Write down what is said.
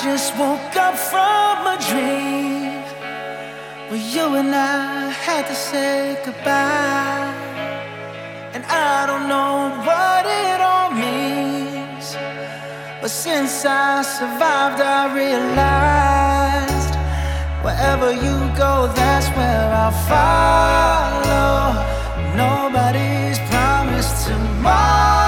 just woke up from a dream where you and I had to say goodbye. And I don't know what it all means, but since I survived I realized wherever you go, that's where I'll follow. Nobody's promised tomorrow,